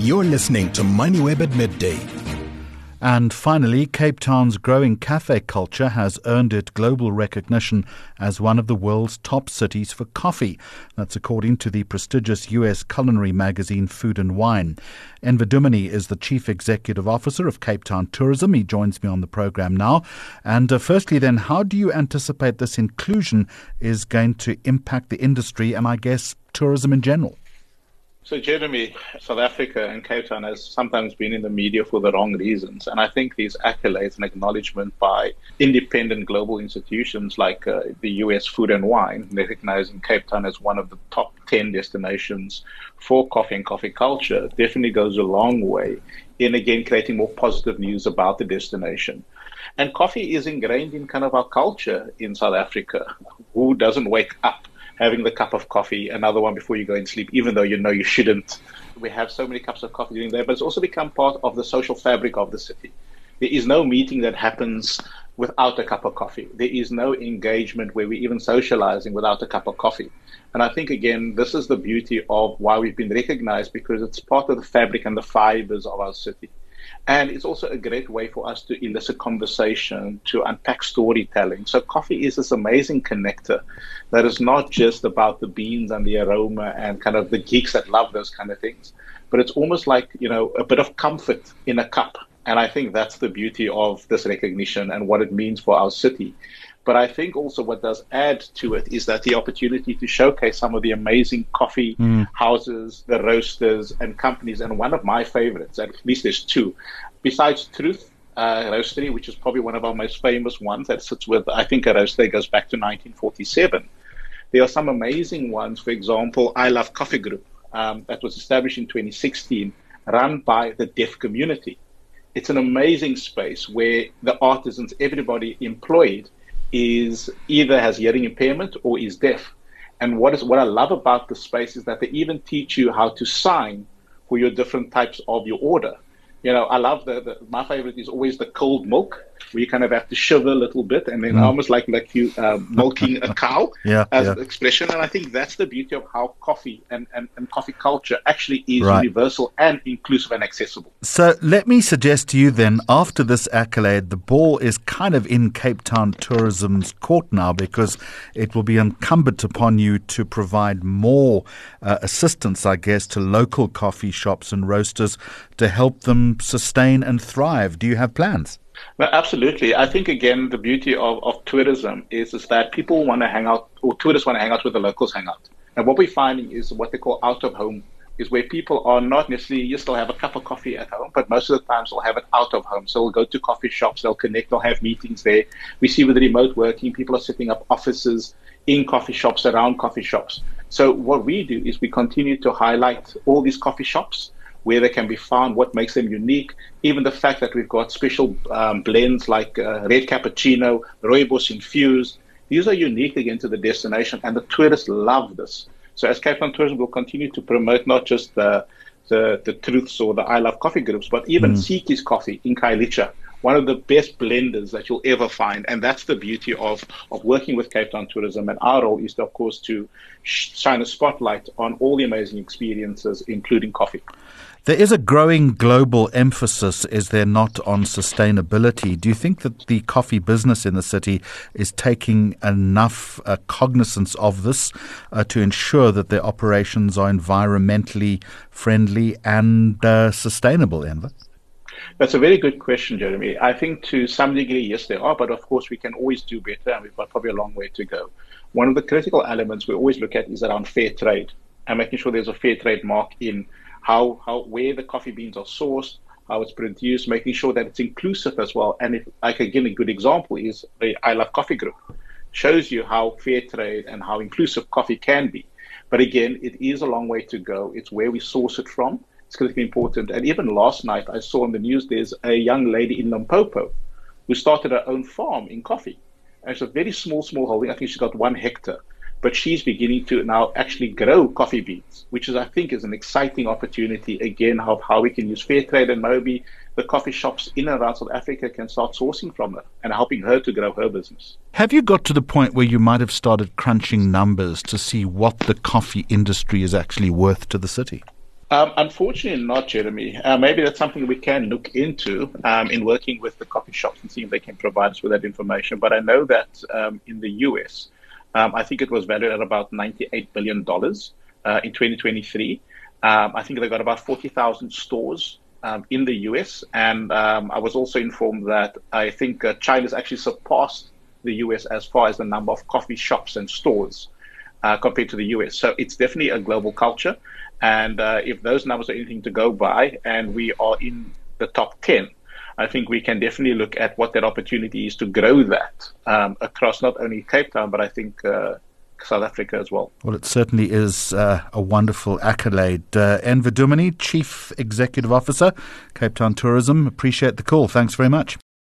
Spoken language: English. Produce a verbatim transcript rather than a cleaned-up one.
You're listening to MoneyWeb at midday. And finally, Cape Town's growing cafe culture has earned it global recognition as one of the world's top cities for coffee. That's according to the prestigious U S culinary magazine Food and Wine. Enver Dumini is the Chief Executive Officer of Cape Town Tourism. He joins me on the program now. And uh, firstly then, how do you anticipate this inclusion is going to impact the industry and I guess tourism in general? So, Jeremy, South Africa and Cape Town has sometimes been in the media for the wrong reasons. And I think these accolades and acknowledgement by independent global institutions like uh, the U S Food and Wine, recognizing Cape Town as one of the top ten destinations for coffee and coffee culture, definitely goes a long way in, again, creating more positive news about the destination. And coffee is ingrained in kind of our culture in South Africa. Who doesn't wake up having the cup of coffee, another one before you go and sleep, even though you know you shouldn't? We have so many cups of coffee during the day, but it's also become part of the social fabric of the city. There is no meeting that happens without a cup of coffee. There is no engagement where we're even socializing without a cup of coffee. And I think, again, this is the beauty of why we've been recognized, because it's part of the fabric and the fibers of our city. And it's also a great way for us to elicit conversation, to unpack storytelling. So coffee is this amazing connector that is not just about the beans and the aroma and kind of the geeks that love those kind of things, but it's almost like, you know, a bit of comfort in a cup. And I think that's the beauty of this recognition and what it means for our city. But I think also what does add to it is that the opportunity to showcase some of the amazing coffee mm. houses, the roasters and companies. And one of my favorites, at least there's two, besides Truth uh, Roastery, which is probably one of our most famous ones that sits with, I think a roaster goes back to nineteen forty-seven. There are some amazing ones. For example, I Love Coffee Group um, that was established in twenty sixteen, run by the deaf community. It's an amazing space where the artisans, everybody employed, is either has hearing impairment or is deaf. And what is what I love about the space is that they even teach you how to sign for your different types of your order. You know, I love the, the my favorite is always the cold milk, where you kind of have to shiver a little bit and then mm. almost like like you uh, milking a cow yeah, as yeah. an expression. And I think that's the beauty of how coffee and, and, and coffee culture actually is right. universal and inclusive and accessible. So let me suggest to you then, after this accolade, the ball is kind of in Cape Town Tourism's court now, because it will be incumbent upon you to provide more uh, assistance, I guess, to local coffee shops and roasters to help them sustain and thrive. Do you have plans? No, absolutely. I think, again, the beauty of, of tourism is, is that people want to hang out, or tourists want to hang out where the locals hang out. And what we're finding is what they call out of home, is where people are not necessarily, you still have a cup of coffee at home, but most of the times they'll have it out of home. So they'll go to coffee shops, they'll connect, they'll have meetings there. We see with the remote working, people are setting up offices in coffee shops, around coffee shops. So what we do is we continue to highlight all these coffee shops, where they can be found, what makes them unique, even the fact that we've got special um, blends like uh, red cappuccino, rooibos infused. These are unique again to the destination, and the tourists love this. So as Cape Town Tourism will continue to promote not just the the, the Truths or the I Love Coffee groups, but even mm. Siki's Coffee in Khayelitsha, one of the best blenders that you'll ever find. And that's the beauty of, of working with Cape Town Tourism. And our role is, to, of course, to shine a spotlight on all the amazing experiences, including coffee. There is a growing global emphasis, is there not, on sustainability? Do you think that the coffee business in the city is taking enough uh, cognizance of this uh, to ensure that their operations are environmentally friendly and uh, sustainable, Enver? That's a very good question, Jeremy. I think to some degree, yes, there are, but of course we can always do better, and we've got probably a long way to go. One of the critical elements we always look at is around fair trade and making sure there's a fair trade mark in how, how where the coffee beans are sourced, how it's produced, making sure that it's inclusive as well. And if, like again, a good example is the I Love Coffee Group. Shows you how fair trade and how inclusive coffee can be. But again, it is a long way to go. It's where we source it from. It's critically important. And even last night, I saw on the news there's a young lady in Limpopo who started her own farm in coffee. And it's a very small, small holding. I think she's got one hectare. But she's beginning to now actually grow coffee beans, which is, I think, is an exciting opportunity, again, of how we can use fair trade, and maybe the coffee shops in and around South Africa can start sourcing from her and helping her to grow her business. Have you got to the point where you might have started crunching numbers to see what the coffee industry is actually worth to the city? Um, unfortunately not, Jeremy. Uh, maybe that's something we can look into um, in working with the coffee shops and see if they can provide us with that information. But I know that um, in the U S, um, I think it was valued at about ninety-eight billion dollars uh, in twenty twenty-three. Um, I think they got about forty thousand stores um, in the U S. And um, I was also informed that I think uh, China's actually surpassed the U S as far as the number of coffee shops and stores uh, compared to the U S. So it's definitely a global culture. And uh, if those numbers are anything to go by and we are in the top ten, I think we can definitely look at what that opportunity is to grow that um, across not only Cape Town, but I think uh, South Africa as well. Well, it certainly is uh, a wonderful accolade. Uh, Enver Duminy, Chief Executive Officer, Cape Town Tourism, appreciate the call. Thanks very much.